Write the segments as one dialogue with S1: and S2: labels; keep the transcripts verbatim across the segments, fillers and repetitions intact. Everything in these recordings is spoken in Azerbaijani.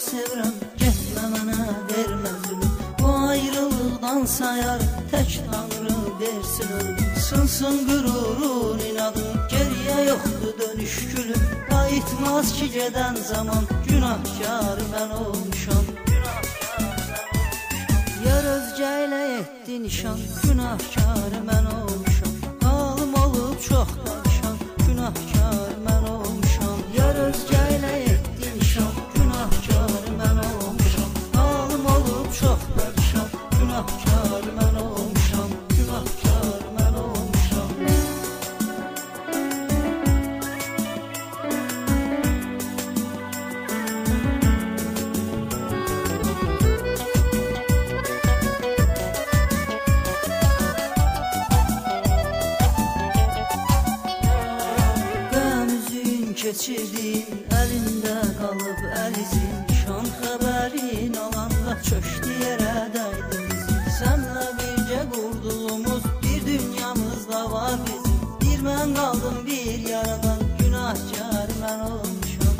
S1: sevirəm, getmə mənə vermə zülüm. Bu ayrılıqdan sayar tək Tanrı versin ölüm. Sınsın qürurun inadın, geriyə yoxdur dönüş gülüm. Qayıtmaz ki gedən zaman, günahkar mən olmuşam. Yar özgə ilə etdi nişan, günahkar mən olmuşam. Halım olub çox dərişan, günahkar mən olmuşam. Yar özgə ilə etdi nişan, günahkar mən olmuşam. Halım olub çox dərişan, günahkar mən olmuşam. Günahkar mən olmuşam. Keçirdin, əlində qalıb əlizin. Şan xəbərin alanda çöşdü yerə dəydi bizim. Sənlə bircə qurduğumuz bir dünyamız da var bizim. Bir mən qaldım bir yaradan, günahkar mən olmuşam.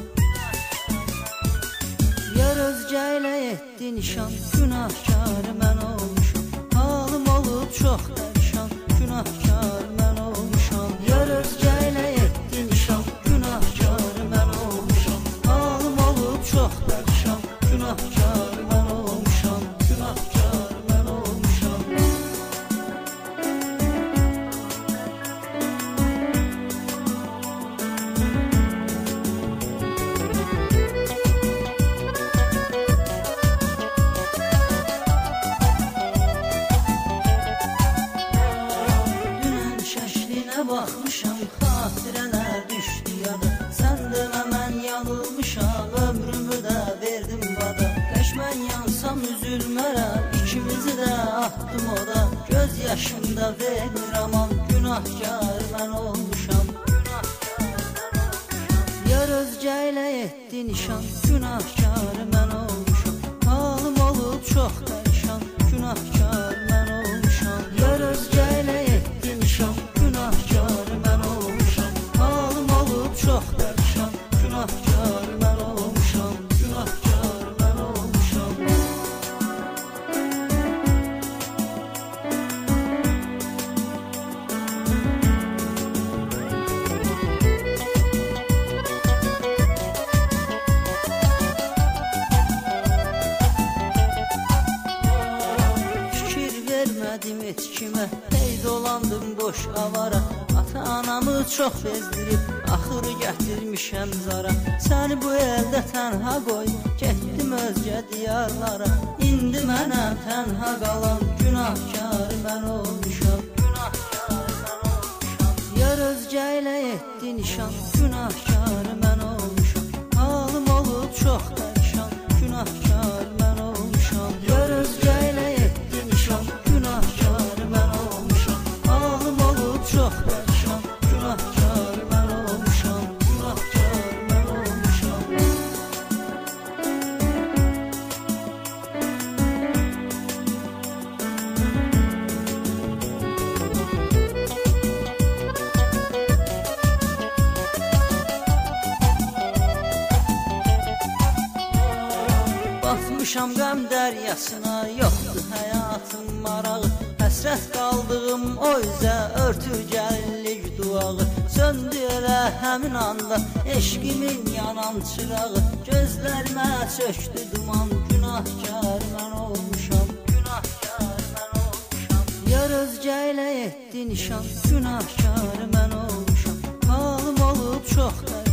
S1: Yar özgə ilə etdi nişan, günahkar mən olmuşam. Halım olub çox dərişan, günahkar mən olmuşam. Yar özgə ilə etdi nişan, çox dərişan, günahkar mən olmuşam, günahkar mən olmuşam. Dünən şəklinə baxmışam, xatirələr düşdü yada. Sən demə mən yanılmışam, ömrümü də verdim bada. Qəş mən yansam üzülmərəm, ikimizi də atdım oda. Göz yaşımda vermir aman, günahkar mən olmuşam. Yar özgə ilə etdi nişan, günahkar mən olmuşam. Halım olub çox dərişan, günahkar mən olmuşam. Yar özgə ilə etdi nişan, günahkar mən olmuşam. Halım olub çox dərişan, günahkar mən olmuşam. Günahkar mən olmuşam. Fikir vermədim heç kimə, hey dolandım boş avara. Ata-anamı çox bezdirib, axırı gətirmişəm zara. Səni bu əldə tənha qoy, getdim özgə diyarlara. İndi mənəm tənha qalan, günahkar mən olmuşam. Yar özgə ilə etdi nişan, günahkar mən olmuşam. Halım olub çox dərişan, günahkar mən olmuşam. Yar özgə ilə etdi nişan, günahkar mən olmuşam. Halım olub çox dərişan, günahkar mən olmuşam. Günahkar mən olmuşam. Batmışam qəm dəryasına, yoxdur həyatım marağı. Həsrət qaldığım o üzə örtür gəllik duağı. Söndü elə həmin anda eşqimin yanan çırağı. Gözlərimə çöktü duman, günahkar mən olmuşam. Günahkar mən olmuşam. Yar özgə ilə etdi nişan, günahkar mən olmuşam. Halım olub çox dərişan,